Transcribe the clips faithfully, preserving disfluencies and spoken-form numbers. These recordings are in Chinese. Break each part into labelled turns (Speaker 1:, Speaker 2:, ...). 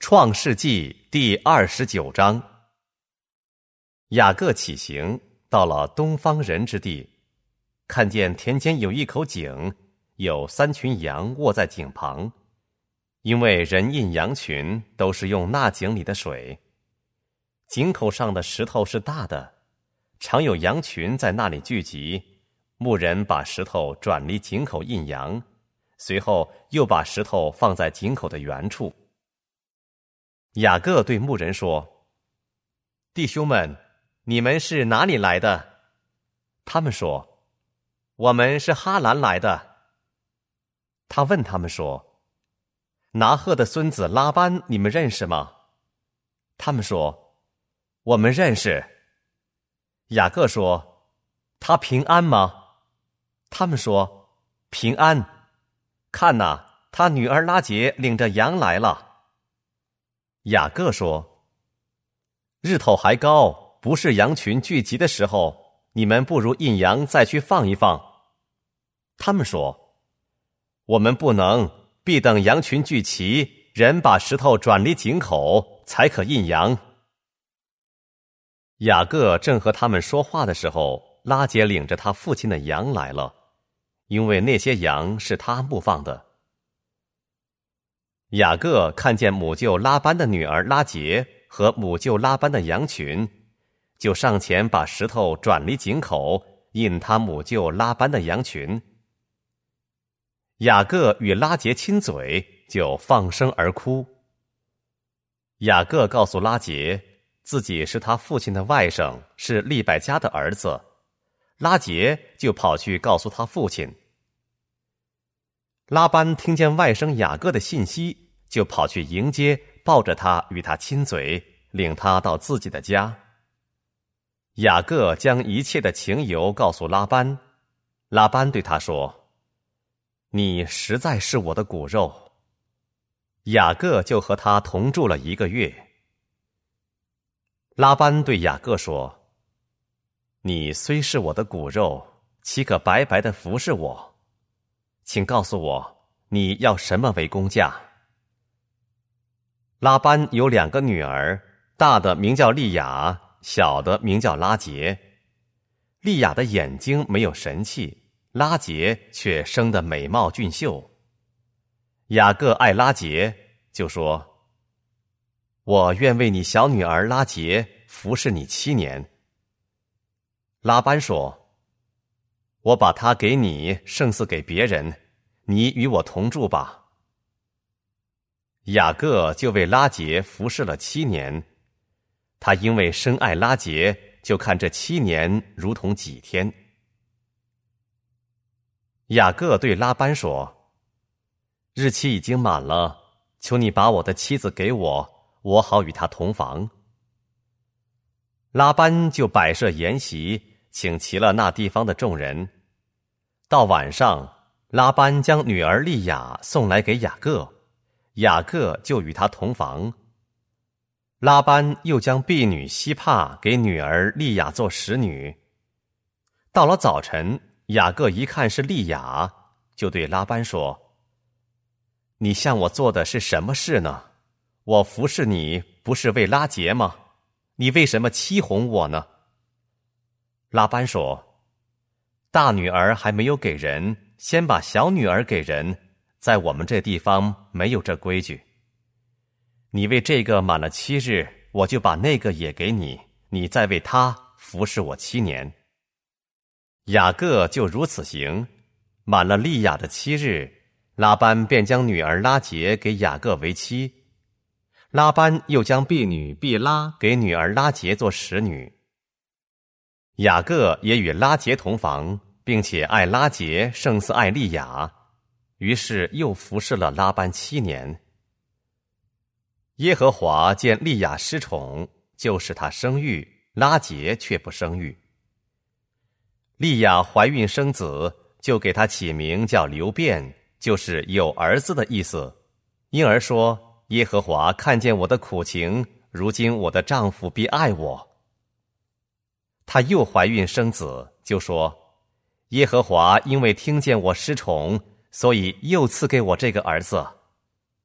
Speaker 1: 创世纪第二十九章。雅各起行，到了东方人之地，看见田间有一口井，有三群羊卧在井旁，因为人印羊群都是用那井里的水。井口上的石头是大的，常有羊群在那里聚集，牧人把石头转离井口印羊，随后又把石头放在井口的原处。雅各对牧人说：弟兄们，你们是哪里来的？他们说：我们是哈兰来的。他问他们说：拿鹤的孙子拉班你们认识吗？他们说：我们认识。雅各说：他平安吗？他们说：平安。看哪，他女儿拉结领着羊来了。雅各说：日头还高，不是羊群聚集的时候，你们不如印羊再去放一放。他们说：我们不能，必等羊群聚齐，人把石头转离井口，才可印羊。雅各正和他们说话的时候，拉结领着他父亲的羊来了，因为那些羊是他牧放的。雅各看见母舅拉班的女儿拉结和母舅拉班的羊群，就上前把石头转离井口，引他母舅拉班的羊群。雅各与拉结亲嘴，就放声而哭。雅各告诉拉结，自己是他父亲的外甥，是利百加的儿子。拉结就跑去告诉他父亲。拉班听见外甥雅各的信息，就跑去迎接，抱着他与他亲嘴，领他到自己的家。雅各将一切的情由告诉拉班，拉班对他说：你实在是我的骨肉。雅各就和他同住了一个月。拉班对雅各说：你虽是我的骨肉，岂可白白的服侍我？请告诉我，你要什么为工价？拉班有两个女儿，大的名叫利亚，小的名叫拉结。利亚的眼睛没有神气，拉结却生得美貌俊秀。雅各爱拉结，就说：我愿为你小女儿拉结服侍你七年。拉班说：我把她给你，胜似给别人，你与我同住吧。雅各就为拉结服侍了七年，他因为深爱拉结，就看这七年如同几天。雅各对拉班说：日期已经满了，求你把我的妻子给我，我好与她同房。拉班就摆设筵席，请齐了那地方的众人。到晚上，拉班将女儿利亚送来给雅各，雅各就与他同房。拉班又将婢女希帕给女儿利亚做使女。到了早晨，雅各一看是利亚，就对拉班说：你向我做的是什么事呢？我服侍你不是为拉结吗？你为什么欺哄我呢？拉班说：大女儿还没有给人，先把小女儿给人，在我们这地方没有这规矩。你为这个满了七日，我就把那个也给你，你再为他服侍我七年。雅各就如此行，满了利亚的七日，拉班便将女儿拉结给雅各为妻。拉班又将婢女毕拉给女儿拉结做使女。雅各也与拉结同房，并且爱拉结胜似爱利亚，于是又服侍了拉班七年。耶和华见利亚失宠，就使她生育，拉结却不生育。利亚怀孕生子，就给她起名叫流便，就是有儿子的意思。因而说：耶和华看见我的苦情，如今我的丈夫必爱我。她又怀孕生子，就说：耶和华因为听见我失宠，所以又赐给我这个儿子。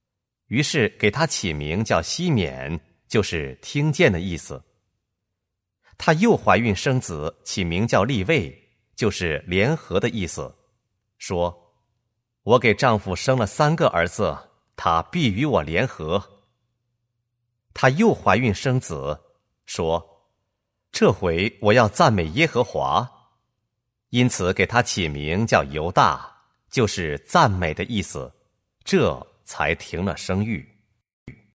Speaker 1: 于是给他起名叫西缅，就是听见的意思。她又怀孕生子，起名叫利未，就是联合的意思，说：我给丈夫生了三个儿子，他必与我联合。她又怀孕生子，说：这回我要赞美耶和华，因此给他起名叫犹大，就是赞美的意思，这才停了生育。